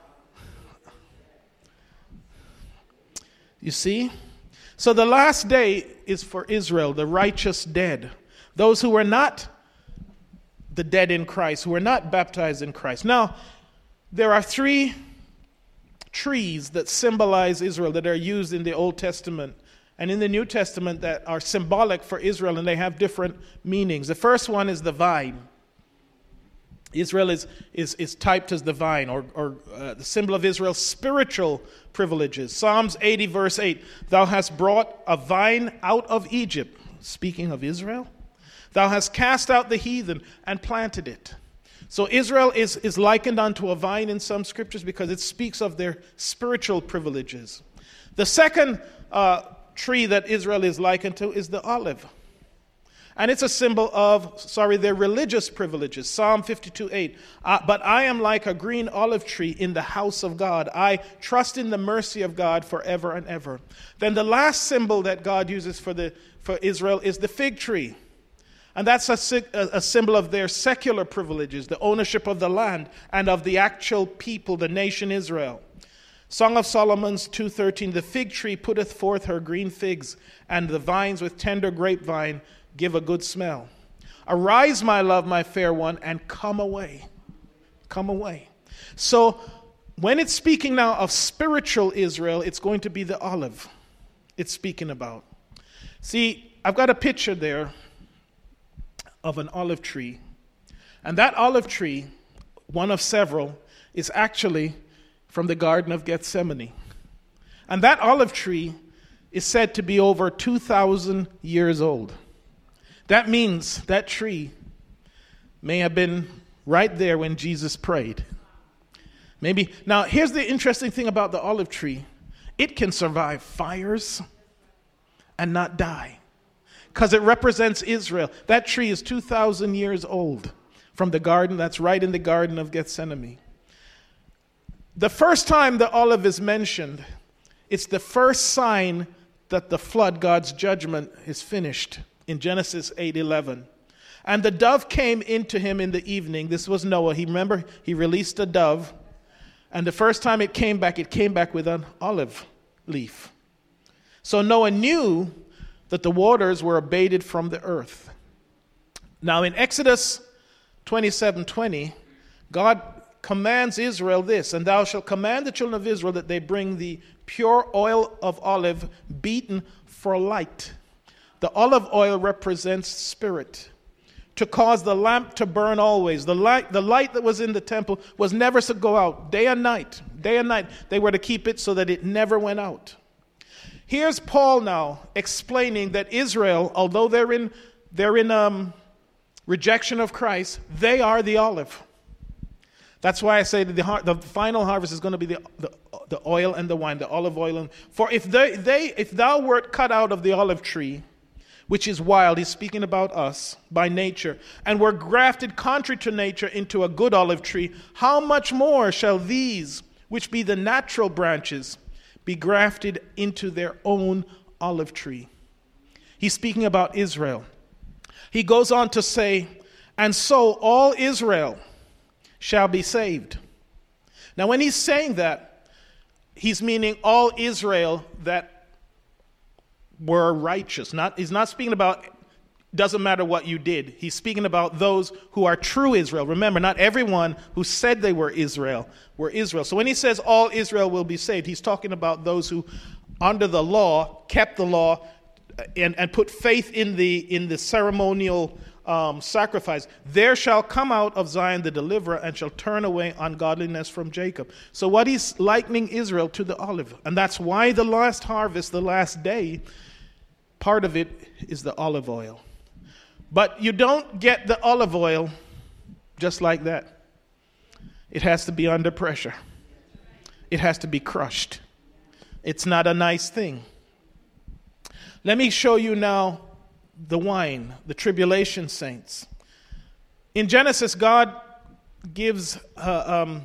You see? So the last day is for Israel, the righteous dead. Those who were not the dead in Christ, who were not baptized in Christ. Now, there are 3 trees that symbolize Israel that are used in the Old Testament and in the New Testament that are symbolic for Israel, and they have different meanings. The first one is the vine. Israel is typed as the vine, or the symbol of Israel's spiritual privileges. Psalms 80 verse 8, thou hast brought a vine out of Egypt, speaking of Israel. Thou hast cast out the heathen and planted it. So Israel is likened unto a vine in some scriptures because it speaks of their spiritual privileges. The second tree that Israel is likened to is the olive. And it's a symbol of, their religious privileges. Psalm 52:8. But I am like a green olive tree in the house of God. I trust in the mercy of God forever and ever. Then the last symbol that God uses for Israel is the fig tree. And that's a symbol of their secular privileges, the ownership of the land and of the actual people, the nation Israel. Song of Solomon's 2:13, the fig tree putteth forth her green figs, and the vines with tender grapevine give a good smell. Arise, my love, my fair one, and come away. Come away. So when it's speaking now of spiritual Israel, it's going to be the olive it's speaking about. See, I've got a picture there of an olive tree. And that olive tree, one of several, is actually from the Garden of Gethsemane. And that olive tree is said to be over 2,000 years old. That means that tree may have been right there when Jesus prayed. Maybe. Now, here's the interesting thing about the olive tree. It can survive fires and not die, because it represents Israel. That tree is 2,000 years old from the garden. That's right in the Garden of Gethsemane. The first time the olive is mentioned, it's the first sign that the flood, God's judgment, is finished in Genesis 8:11. And the dove came into him in the evening. This was Noah. Remember, he released a dove. And the first time it came back with an olive leaf. So Noah knew that the waters were abated from the earth. Now in Exodus 27:20, God commands Israel this, and thou shalt command the children of Israel that they bring the pure oil of olive beaten for light. The olive oil represents spirit, to cause the lamp to burn always. The light that was in the temple was never to go out, day and night. Day and night, they were to keep it so that it never went out. Here's Paul now explaining that Israel, although they're in rejection of Christ, they are the olive. That's why I say that the final harvest is going to be the oil and the wine, the olive oil. For if thou wert cut out of the olive tree, which is wild, he's speaking about us by nature, and were grafted contrary to nature into a good olive tree, how much more shall these, which be the natural branches, be grafted into their own olive tree? He's speaking about Israel. He goes on to say, and so all Israel shall be saved. Now when he's saying that, he's meaning all Israel that were righteous. He's not speaking about, doesn't matter what you did. He's speaking about those who are true Israel. Remember, not everyone who said they were Israel were Israel. So when he says all Israel will be saved, he's talking about those who, under the law, kept the law and put faith in the ceremonial sacrifice. There shall come out of Zion the deliverer, and shall turn away ungodliness from Jacob. So what he's likening Israel to the olive. And that's why the last harvest, the last day, part of it is the olive oil. But you don't get the olive oil just like that. It has to be under pressure. It has to be crushed. It's not a nice thing. Let me show you now the wine, the tribulation saints. In Genesis, God gives a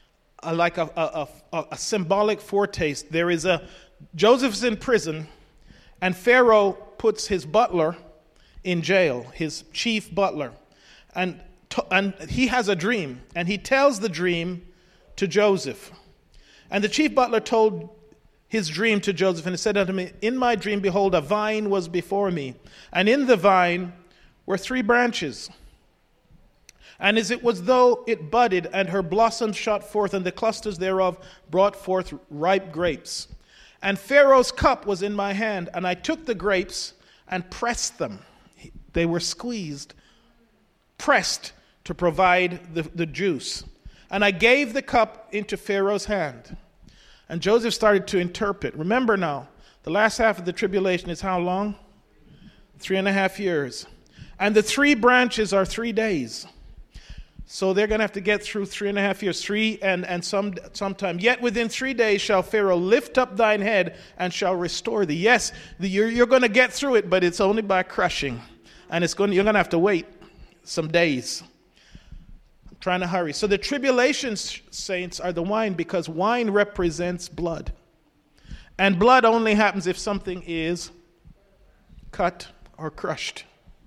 symbolic foretaste. Joseph's in prison, and Pharaoh puts his butler in jail, his chief butler. And he has a dream, and he tells the dream to Joseph. And the chief butler told his dream to Joseph, and he said unto me, in my dream, behold, a vine was before me, and in the vine were 3 branches. And as it was though it budded, and her blossoms shot forth, and the clusters thereof brought forth ripe grapes. And Pharaoh's cup was in my hand, and I took the grapes and pressed them. They were squeezed, pressed to provide the juice. And I gave the cup into Pharaoh's hand. And Joseph started to interpret. Remember now, the last half of the tribulation is how long? 3.5 years. And the 3 branches are 3 days. So they're going to have to get through 3.5 years, 3 and some time. Yet within 3 days shall Pharaoh lift up thine head and shall restore thee. Yes, you're going to get through it, but it's only by crushing. And you're going to have to wait some days. I'm trying to hurry. So the tribulation saints are the wine, because wine represents blood. And blood only happens if something is cut or crushed.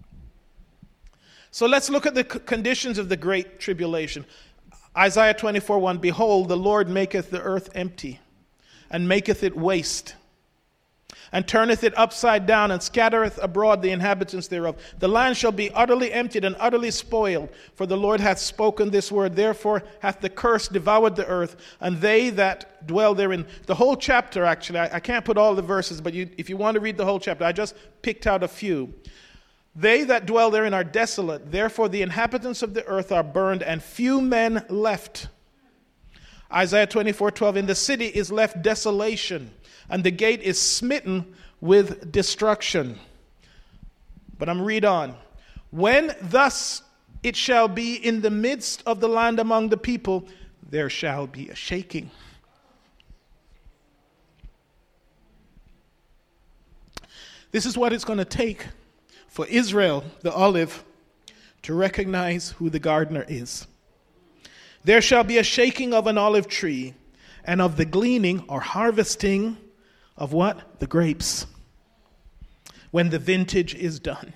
So let's look at the conditions of the great tribulation. Isaiah 24:1, behold, the Lord maketh the earth empty, and maketh it waste, and turneth it upside down, and scattereth abroad the inhabitants thereof. The land shall be utterly emptied and utterly spoiled, for the Lord hath spoken this word. Therefore hath the curse devoured the earth, and they that dwell therein. The whole chapter, actually, I can't put all the verses, but if you want to read the whole chapter, I just picked out a few. They that dwell therein are desolate. Therefore the inhabitants of the earth are burned, and few men left. Isaiah 24:12, in the city is left desolation, and the gate is smitten with destruction. But I'm read on. When thus it shall be in the midst of the land among the people, there shall be a shaking. This is what it's going to take for Israel, the olive, to recognize who the gardener is. There shall be a shaking of an olive tree, and of the gleaning or harvesting of what? The grapes. when the vintage is done.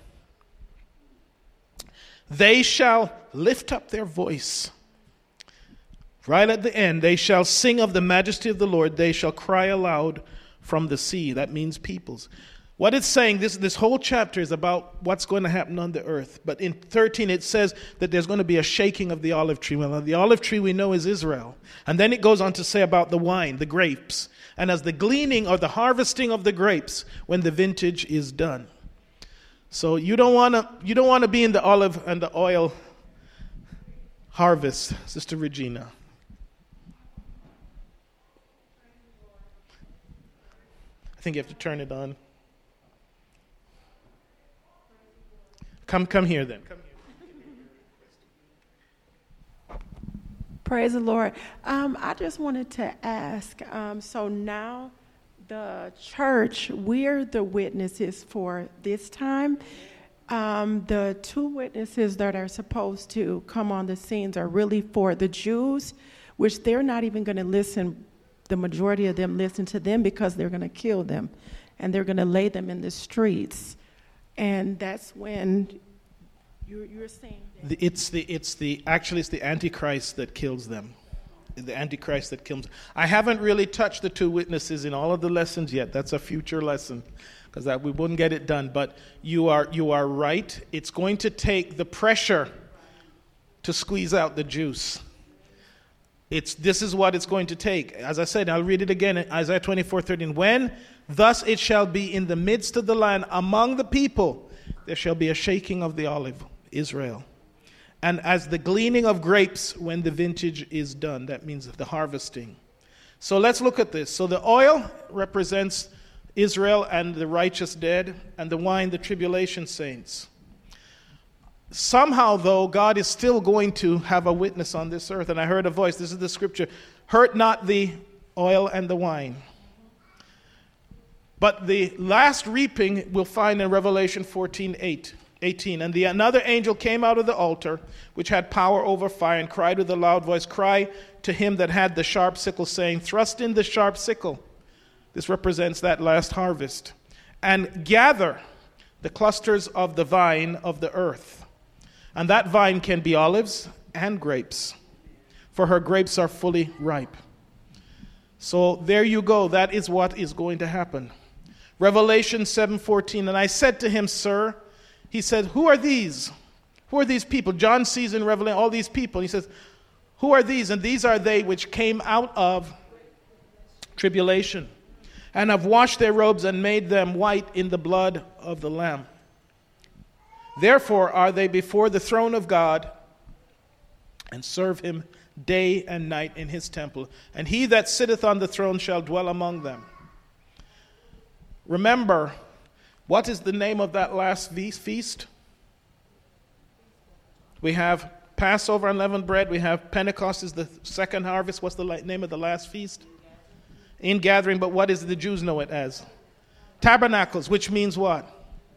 They shall lift up their voice. Right at the end, they shall sing of the majesty of the Lord. They shall cry aloud from the sea. That means peoples. What it's saying, this whole chapter is about what's going to happen on the earth. But in 13, it says that there's going to be a shaking of the olive tree. Well, the olive tree we know is Israel. And then it goes on to say about the wine, the grapes. And as the gleaning or the harvesting of the grapes when the vintage is done. So you don't want to be in the olive and the oil harvest, Sister Regina. I think you have to turn it on. Come here then. Come here. Praise the Lord. I just wanted to ask, so now the church, we're the witnesses for this time. The two witnesses that are supposed to come on the scenes are really for the Jews, which they're not even going to listen. The majority of them listen to them because they're going to kill them and they're going to lay them in the streets. And that's when you're saying that. It's the Antichrist that kills them. The Antichrist that kills them. I haven't really touched the two witnesses in all of the lessons yet. That's a future lesson because we wouldn't get it done. But you are right. It's going to take the pressure to squeeze out the juice. This is what it's going to take. As I said, I'll read it again in Isaiah 24:13. When thus it shall be in the midst of the land among the people, there shall be a shaking of the olive, Israel. And as the gleaning of grapes when the vintage is done. That means the harvesting. So let's look at this. So the oil represents Israel and the righteous dead, and the wine, the tribulation saints. Somehow, though, God is still going to have a witness on this earth. And I heard a voice. This is the scripture. Hurt not the oil and the wine. But the last reaping we'll find in Revelation 14:18. And another angel came out of the altar, which had power over fire, and cried with a loud voice, Cry to him that had the sharp sickle, saying, Thrust in the sharp sickle. This represents that last harvest. And gather the clusters of the vine of the earth. And that vine can be olives and grapes, for her grapes are fully ripe. So there you go. That is what is going to happen. Revelation 7:14. And I said to him, Sir, he said, Who are these? Who are these people? John sees in Revelation all these people. He says, Who are these? And these are they which came out of tribulation, and have washed their robes and made them white in the blood of the Lamb. Therefore are they before the throne of God, and serve him day and night in his temple. And he that sitteth on the throne shall dwell among them. Remember, what is the name of that last feast? We have Passover, unleavened bread. We have Pentecost is the second harvest. What's the name of the last feast? Ingathering, but what does the Jews know it as? Tabernacles, which means what?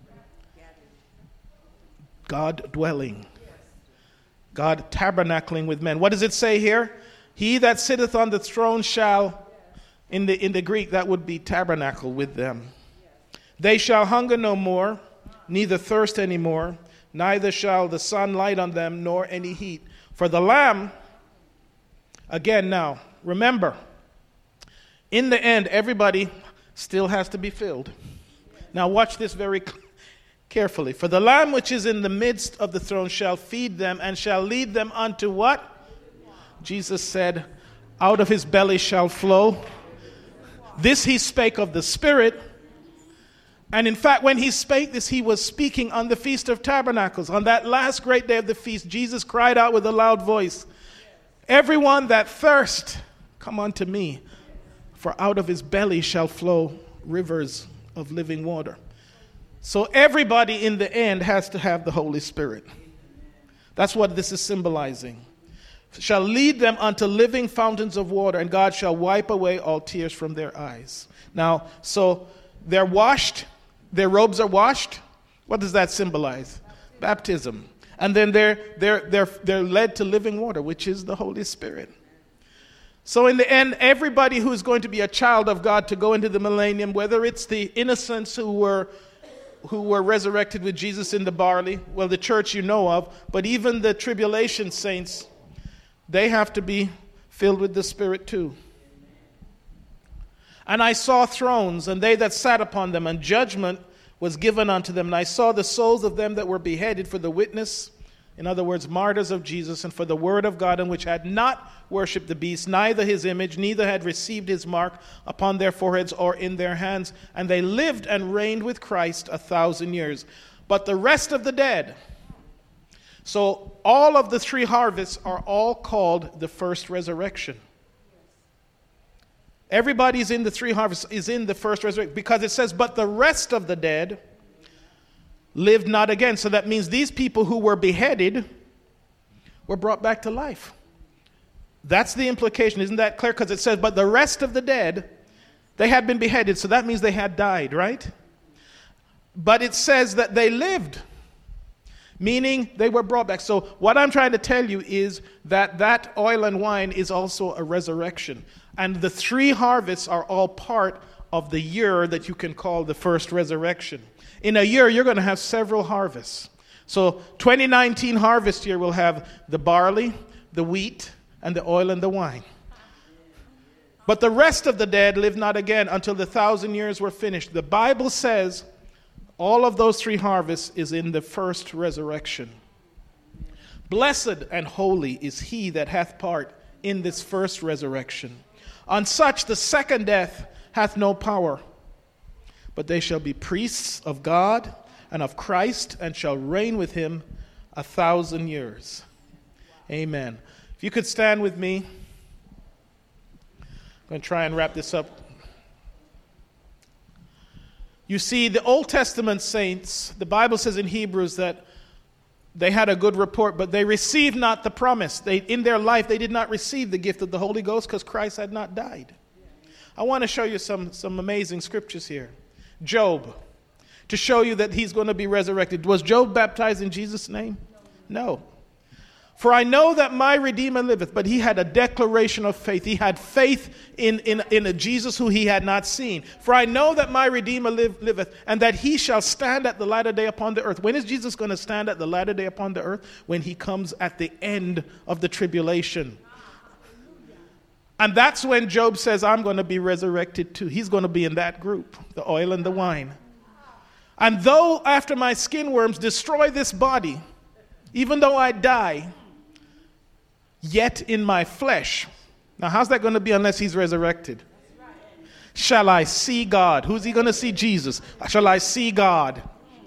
God dwelling. God tabernacling with men. What does it say here? He that sitteth on the throne shall, in the Greek, that would be tabernacle with them. They shall hunger no more, neither thirst any more, neither shall the sun light on them, nor any heat. For the Lamb, again now, remember, in the end, everybody still has to be filled. Now watch this very carefully. For the Lamb which is in the midst of the throne shall feed them and shall lead them unto what? Jesus said, out of his belly shall flow. This he spake of the Spirit. And in fact, when he spake this, he was speaking on the Feast of Tabernacles. On that last great day of the feast, Jesus cried out with a loud voice, Everyone that thirst, come unto me, for out of his belly shall flow rivers of living water. So everybody in the end has to have the Holy Spirit. That's what this is symbolizing. Shall lead them unto living fountains of water, and God shall wipe away all tears from their eyes. Now, so they're washed, their robes are washed. What does that symbolize? Baptism. And then they're led to living water, which is the Holy Spirit. So in the end, everybody who's going to be a child of God to go into the millennium, whether it's the innocents who were who were resurrected with Jesus in the barley, well, the church you know of, but even the tribulation saints, they have to be filled with the Spirit too. And I saw thrones, and they that sat upon them, and judgment was given unto them. And I saw the souls of them that were beheaded for the witness, in other words, martyrs of Jesus, and for the word of God, and which had not worshipped the beast, neither his image, neither had received his mark upon their foreheads or in their hands. And they lived and reigned with Christ 1,000 years. But the rest of the dead, so all of the three harvests are all called the first resurrection. Everybody's in the three harvests, is in the first resurrection, because it says, but the rest of the dead lived not again. So that means these people who were beheaded were brought back to life. That's the implication. Isn't that clear? Because it says, but the rest of the dead, they had been beheaded. So that means they had died, right? But it says that they lived, meaning they were brought back. So what I'm trying to tell you is that oil and wine is also a resurrection. And the three harvests are all part of the year that you can call the first resurrection. In a year, you're going to have several harvests. So 2019 harvest year will have the barley, the wheat, and the oil and the wine. But the rest of the dead live not again until the 1,000 years were finished. The Bible says all of those three harvests is in the first resurrection. Blessed and holy is he that hath part in this first resurrection. On such the second death hath no power, but they shall be priests of God and of Christ, and shall reign with him 1,000 years. Amen. If you could stand with me. I'm going to try and wrap this up. You see, the Old Testament saints, the Bible says in Hebrews that they had a good report, but they received not the promise. In their life, they did not receive the gift of the Holy Ghost because Christ had not died. I want to show you some amazing scriptures here. Job, to show you that he's going to be resurrected. Was Job baptized in Jesus' name? No. For I know that my Redeemer liveth. But he had a declaration of faith. He had faith in a Jesus who he had not seen. For I know that my Redeemer liveth, and that he shall stand at the latter day upon the earth. When is Jesus going to stand at the latter day upon the earth? When he comes at the end of the tribulation. And that's when Job says, I'm going to be resurrected too. He's going to be in that group, the oil and the wine. And though after my skin worms destroy this body, even though I die, yet in my flesh. Now, how's that going to be unless he's resurrected? Shall I see God? Who's he going to see? Jesus. Shall I see God?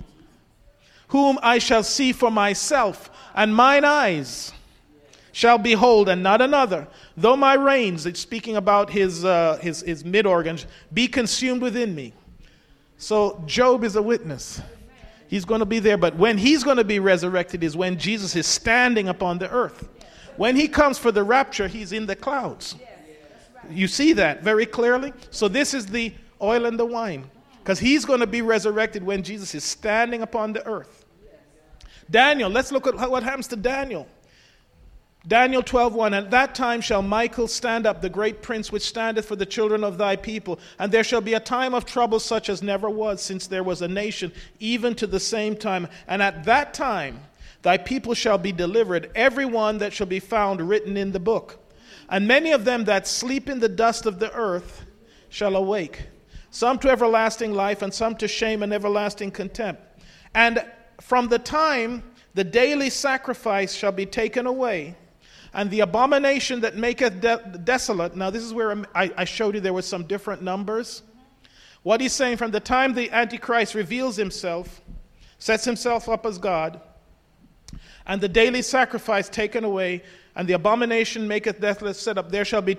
Whom I shall see for myself, and mine eyes shall behold, and not another. Though my reins, it's speaking about his mid-organs, be consumed within me. So Job is a witness. He's going to be there, but when he's going to be resurrected is when Jesus is standing upon the earth. When he comes for the rapture, he's in the clouds. You see that very clearly? So this is the oil and the wine, because he's going to be resurrected when Jesus is standing upon the earth. Daniel, let's look at what happens to Daniel. Daniel 12:1, at that time shall Michael stand up, the great prince which standeth for the children of thy people. And there shall be a time of trouble such as never was, since there was a nation, even to the same time. And at that time thy people shall be delivered, every one that shall be found written in the book. And many of them that sleep in the dust of the earth shall awake, some to everlasting life, and some to shame and everlasting contempt. And from the time the daily sacrifice shall be taken away, and the abomination that maketh desolate. Now this is where I showed you there were some different numbers. What he's saying, from the time the Antichrist reveals himself, sets himself up as God, and the daily sacrifice taken away, and the abomination maketh desolate set up, there shall be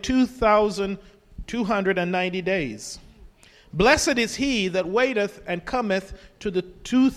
2,290 days. Blessed is he that waiteth and cometh to the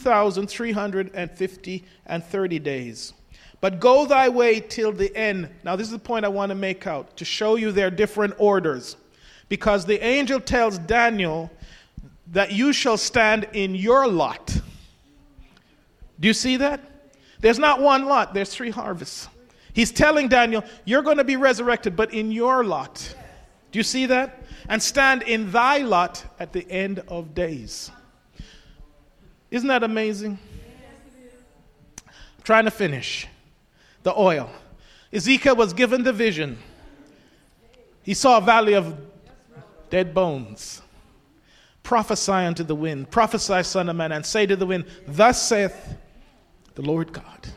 2,350 and 30 days. But go thy way till the end. Now this is the point I want to make out, to show you their different orders. Because the angel tells Daniel that you shall stand in your lot. Do you see that? There's not one lot, there's three harvests. He's telling Daniel, you're going to be resurrected, but in your lot. Do you see that? And stand in thy lot at the end of days. Isn't that amazing? I'm trying to finish. The oil. Ezekiel was given the vision. He saw a valley of dead bones. Prophesy unto the wind. Prophesy, son of man, and say to the wind, thus saith the Lord God.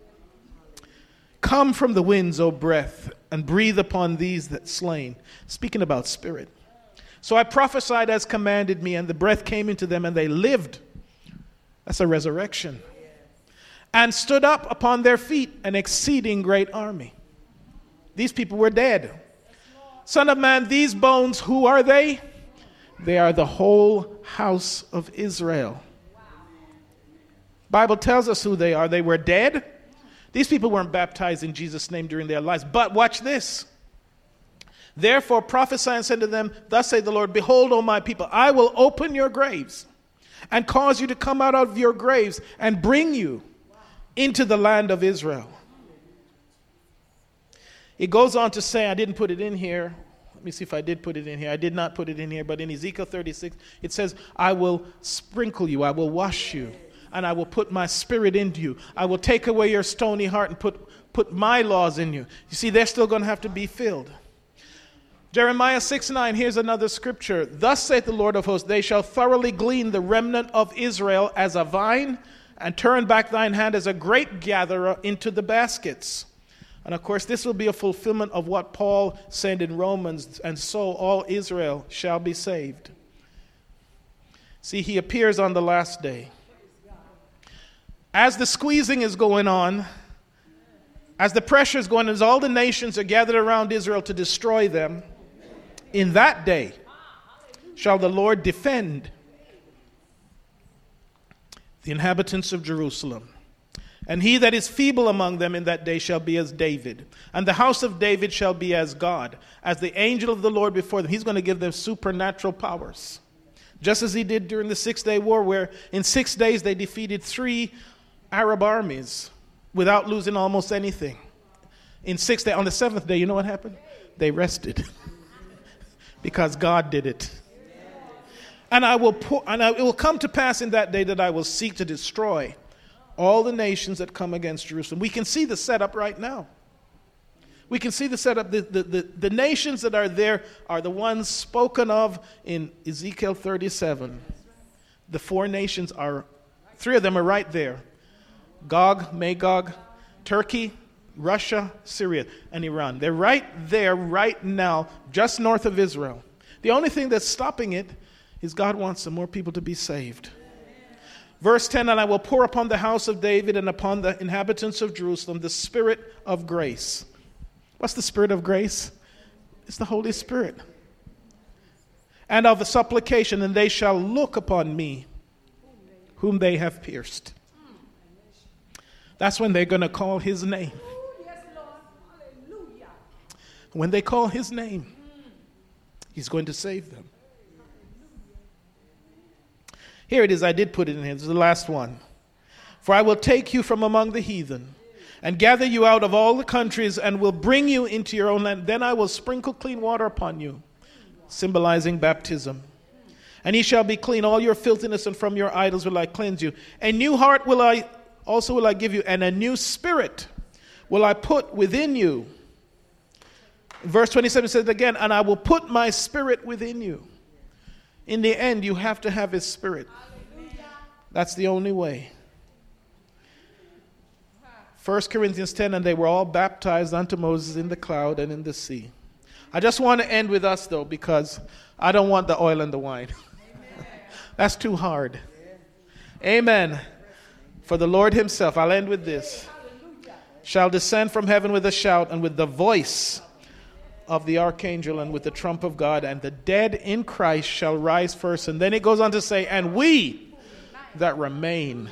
Come from the winds, O breath, and breathe upon these that slain. Speaking about spirit. So I prophesied as commanded me, and the breath came into them, and they lived. That's a resurrection. And stood up upon their feet, an exceeding great army. These people were dead. Son of man, these bones, who are they? They are the whole house of Israel. Bible tells us who they are. They were dead. These people weren't baptized in Jesus' name during their lives. But watch this. Therefore prophesy and said to them, thus saith the Lord, behold, O my people, I will open your graves and cause you to come out of your graves and bring you into the land of Israel. It goes on to say, I didn't put it in here. Let me see if I did put it in here. I did not put it in here, but in Ezekiel 36, it says, I will sprinkle you, I will wash you, and I will put my spirit into you. I will take away your stony heart and put my laws in you. You see, they're still going to have to be filled. Jeremiah 6:9, here's another scripture. Thus saith the Lord of hosts, they shall thoroughly glean the remnant of Israel as a vine, and turn back thine hand as a grape gatherer into the baskets. And of course, this will be a fulfillment of what Paul said in Romans, and so all Israel shall be saved. See, he appears on the last day. As the squeezing is going on, as the pressure is going on, as all the nations are gathered around Israel to destroy them, in that day shall the Lord defend the inhabitants of Jerusalem. And he that is feeble among them in that day shall be as David. And the house of David shall be as God, as the angel of the Lord before them. He's going to give them supernatural powers. Just as he did during the 6-day war, where in 6 days they defeated 3 Arab armies without losing almost anything. In 6 days, on the 7th day, you know what happened? They rested. Because God did it. And it will come to pass in that day that I will seek to destroy all the nations that come against Jerusalem. We can see the setup right now. We can see the setup. The nations that are there are the ones spoken of in Ezekiel 37. The 4 nations are, 3 of them are right there. Gog, Magog, Turkey, Russia, Syria, and Iran. They're right there, right now, just north of Israel. The only thing that's stopping it is God wants some more people to be saved. Verse 10, and I will pour upon the house of David and upon the inhabitants of Jerusalem the spirit of grace. What's the spirit of grace? It's the Holy Spirit. And of the supplication, and they shall look upon me, whom they have pierced. That's when they're going to call his name. When they call his name, he's going to save them. Here it is. I did put it in here. This is the last one. For I will take you from among the heathen and gather you out of all the countries and will bring you into your own land. Then I will sprinkle clean water upon you, symbolizing baptism. And ye shall be clean. All your filthiness and from your idols will I cleanse you. A new heart will I give you, and a new spirit will I put within you. Verse 27 says again, and I will put my spirit within you. In the end, you have to have his spirit. That's the only way. 1 Corinthians 10, and they were all baptized unto Moses in the cloud and in the sea. I just want to end with us, though, because I don't want the oil and the wine. That's too hard. Amen. For the Lord himself, I'll end with this, shall descend from heaven with a shout and with the voice of the archangel and with the trump of God, and the dead in Christ shall rise first. And then it goes on to say, and we that remain.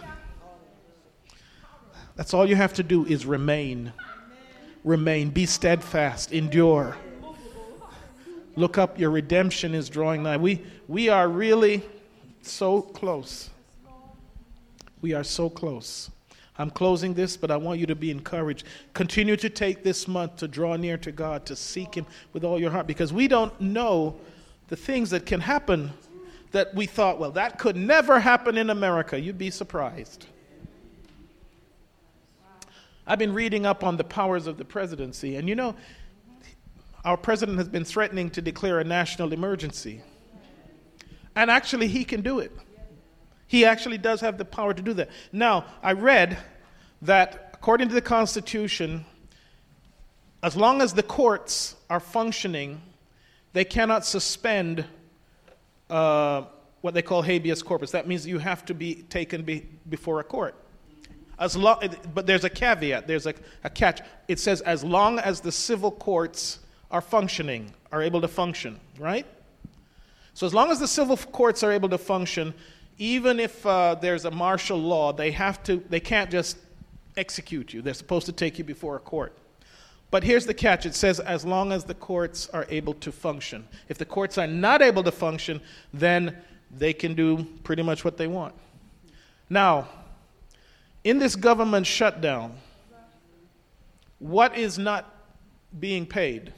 That's all you have to do is remain. Remain. Be steadfast. Endure. Look up. Your redemption is drawing nigh. We are really so close. We are so close. I'm closing this, but I want you to be encouraged. Continue to take this month to draw near to God, to seek him with all your heart, because we don't know the things that can happen that we thought, well, that could never happen in America. You'd be surprised. I've been reading up on the powers of the presidency, and you know, our president has been threatening to declare a national emergency. And actually, he can do it. He actually does have the power to do that. Now, I read that according to the Constitution, as long as the courts are functioning, they cannot suspend what they call habeas corpus. That means you have to be taken before a court. But there's a caveat, there's a catch. It says as long as the civil courts are functioning, are able to function, right? So as long as the civil courts are able to function, even if there's a martial law, they can't just execute you. They're supposed to take you before a court. But here's the catch. It says as long as the courts are able to function. If the courts are not able to function, then they can do pretty much what they want. Now, in this government shutdown, what is not being paid?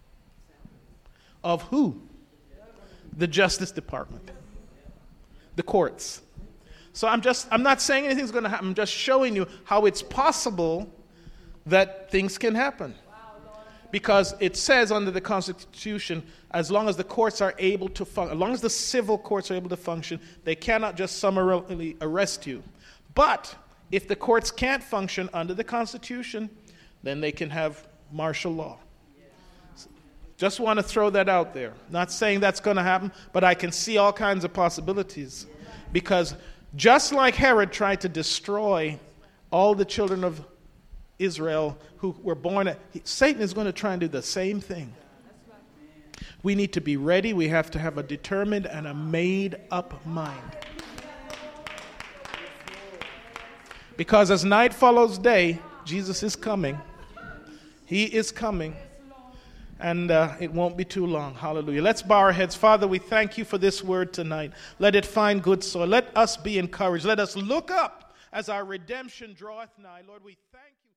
Of who? The Justice Department. The courts. So I'm not saying anything's going to happen. I'm just showing you how it's possible that things can happen. Because it says under the Constitution, as long as the courts are able to function, as long as the civil courts are able to function, they cannot just summarily arrest you. But if the courts can't function under the Constitution, then they can have martial law. Just want to throw that out there. Not saying that's going to happen, but I can see all kinds of possibilities. Because just like Herod tried to destroy all the children of Israel who were born, Satan is going to try and do the same thing. We need to be ready. We have to have a determined and a made-up mind. Because as night follows day, Jesus is coming. He is coming. And it won't be too long. Hallelujah. Let's bow our heads. Father, we thank you for this word tonight. Let it find good soil. Let us be encouraged. Let us look up as our redemption draweth nigh. Lord, we thank you.